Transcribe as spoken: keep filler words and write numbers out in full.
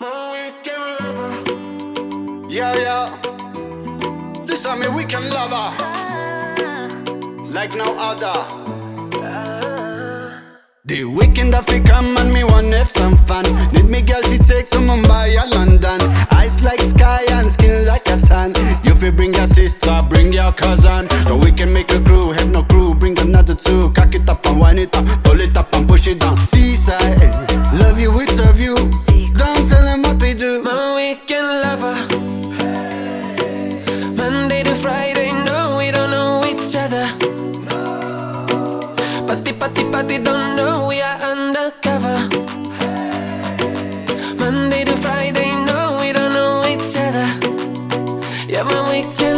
My weekend lover. Yeah, yeah. This is me weekend lover. Like no other. The weekend I fi come and me want have some fun. Need me girl fi take to Mumbai or London. Eyes like sky and skin like a tan. You fi bring your sister, bring your cousin. So we can make a crew, have no crew, bring another two. Cock it up and wind it up, pull it up and push it down. Seaside, love you, we serve you. Don't tell them what we do. My weekend lover. Monday to Friday, no, we don't know each other. Party, party, party, don't know we are undercover. Monday to Friday, no, we don't know each other. Yeah, my weekend